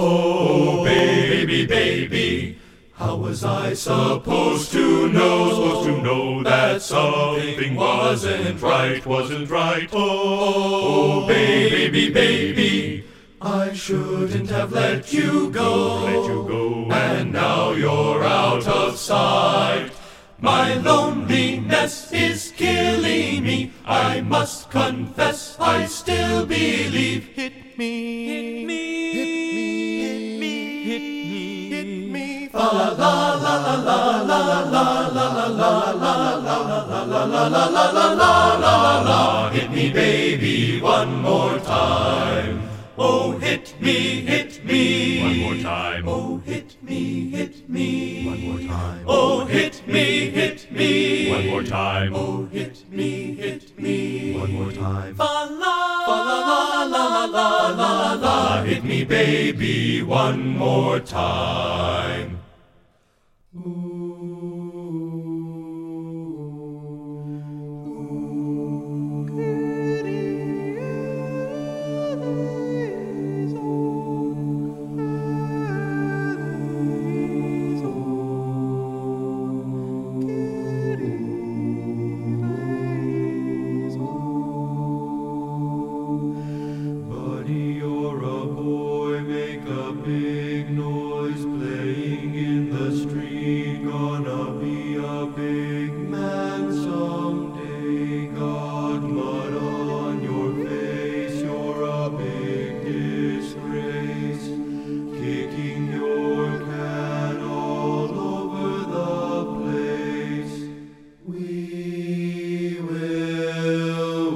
Oh, baby, baby, how was I supposed to know that something wasn't right? Oh, baby, baby, I shouldn't have let you go, and now you're out of sight. My loneliness is killing me. I must confess, I still believe. Hit me, hit me, hit me, hit me, hit me, hit me. Fa la la la la la la la la la la la la la la la la la. Hit me, baby, one more time. Oh, hit me, one more time. Oh, hit me, one more time. Oh, hit me, one more time. Oh, hit me, one more time. Fa la la la la la la. Hit me, baby, one more time. Big noise playing in the street, gonna be a big man someday. Got mud on your face, you're a big disgrace. Kicking your can all over the place. We will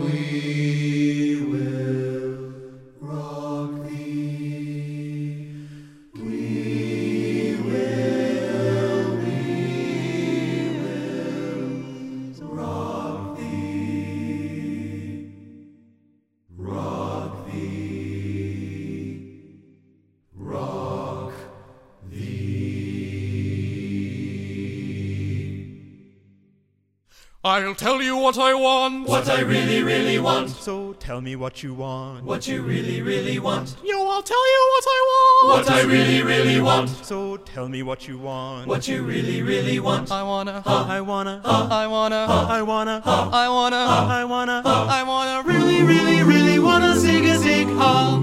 rock thee. I'll tell you what I want. What I really, really want. So tell me what you want. What you really, really want. Yo, I'll tell you what I want. What I really, really want. So tell me what you want. What you really, really want. I wanna, I wanna, I wanna, I wanna, I wanna, I wanna, I wanna really, really, really wanna zig ha.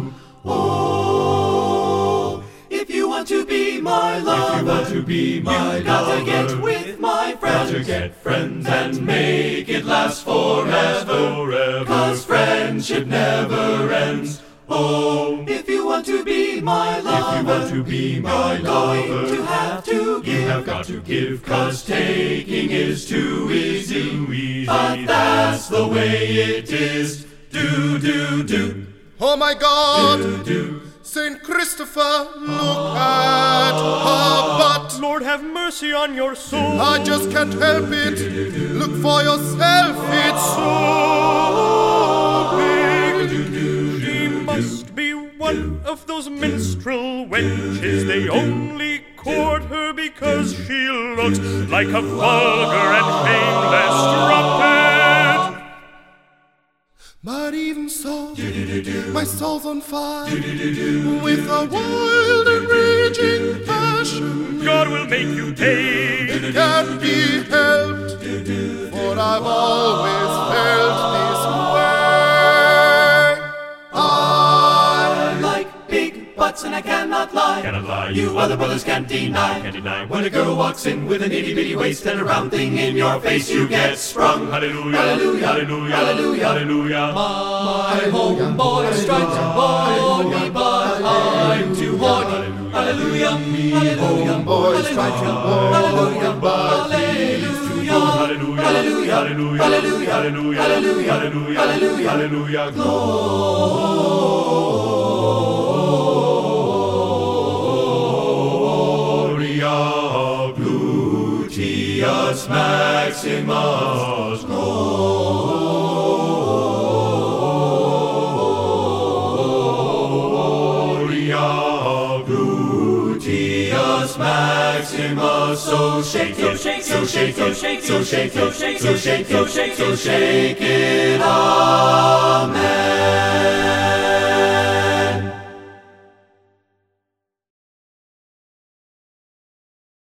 Oh, if you want to be my lover, you gotta get with my friends. Gotta get friends and make it last forever. 'Cause friendship never ends. Oh, if you want to be my lover, be you're going to have to give. You have got to give, 'cause taking is too easy. But that's the way it is. Do. Oh my God, Do. Saint Christopher, look at her butt. Lord have mercy on your soul. I just can't help it. Look for yourself, it's so big. She must be one of those minstrel wenches. They only court her because she looks like a vulgar and shameless strumpet. But even so, my soul's on fire with a wild and raging passion. God will make you pay. It can't be helped, for I've always felt this way. I like big butts and I cannot lie. You other brothers can't deny. When a girl walks in with an itty bitty waist and a round thing in your face, you get sprung. Hallelujah, Hallelujah, hallelujah, hallelujah. hallelujah. My homeboys try to bore me, but I'm too horny. Hallelujah, hallelujah, Homeboys try to bore me, hallelujah, but hallelujah, Hallelujah, hallelujah, hallelujah, hallelujah, hallelujah, hallelujah, hallelujah. Gloria, Glutius Maximus, Gloria, Glutius Maximus. So shake it, so shake it, so shake it, so shake it, so shake it, amen.